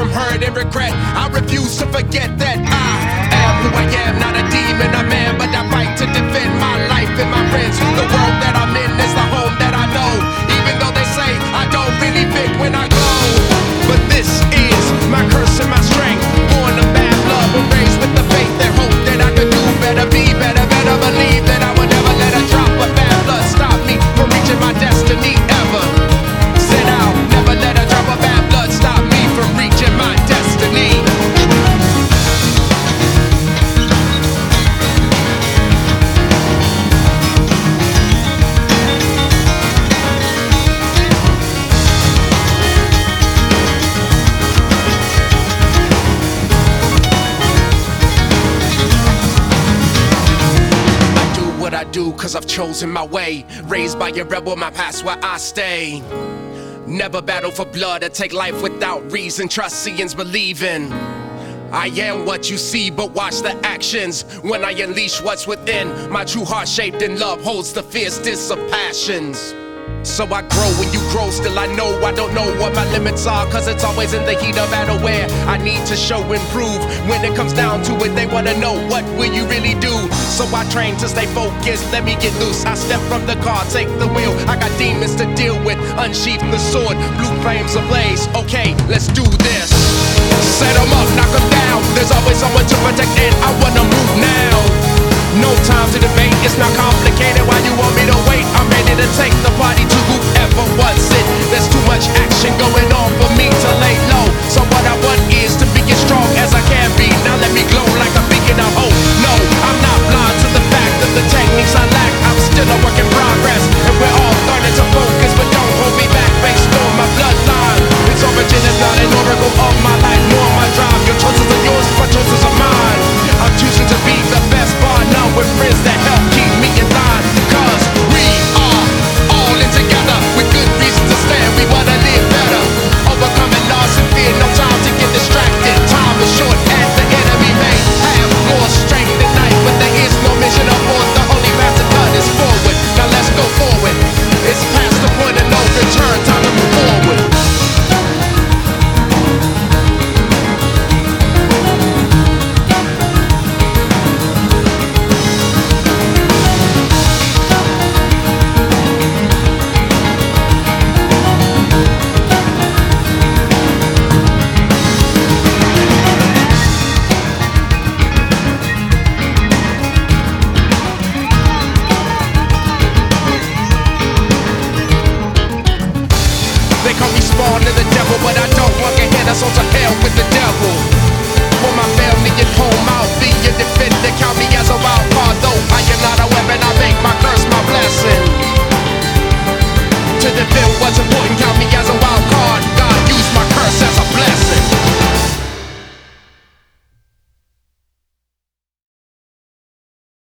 from hurt and regret. I refuse to forget that I am who I am, not a demon, a man, but I fight to defend my life and my friends. The world that I'm in is the home that I know, even though they say I don't really fit when I go. But this is my curse and my strength. Born of bad blood, but raised with the faith and hope that I could do better, be better, better believe that I would never let a drop of bad blood stop me from reaching my destiny ever. Said I'll never let a drop of bad blood stop me from reaching my destiny. I do cause I've chosen my way. Raised by a rebel, my past where I stay. Never battle for blood or take life without reason. Trust, seeing's believing. I am what you see, but watch the actions when I unleash what's within. My true heart shaped in love holds the fiercest of passions. So I grow when you grow, still I know I don't know what my limits are, cause it's always in the heat of battle where I need to show and prove. When it comes down to it, they wanna know what will you really do. So I train to stay focused, let me get loose. I step from the car, take the wheel. I got demons to deal with, unsheath the sword, blue flames ablaze. Okay, let's do